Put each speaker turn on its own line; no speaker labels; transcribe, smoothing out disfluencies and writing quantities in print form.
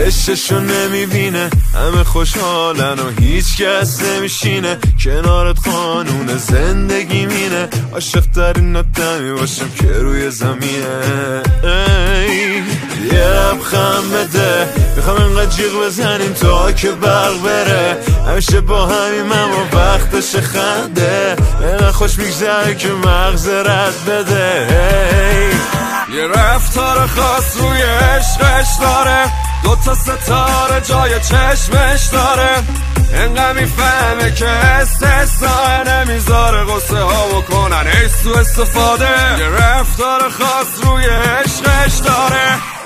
عشقشو نمیبینه، همه خوشحالن و هیچ کس نمیشینه. کنارت قانون زندگی مینه، عاشق ترین آدمی باشم که روی زمینه. یه لبخند بده، میخوام اینقدر جیغ بزنیم تا که برق بره. همیشه با همیم اما وقتش خنده، اینقدر خوش میگذره که مغز رد بده. یه رفتار خاص روی عشقش داره، دوتا ستاره جای چشمش داره. انقدر میفهمه که استثناء، نمیذاره غصه ها بکنن ایست و استفاده. یه رفتار خاص روی عشقش داره،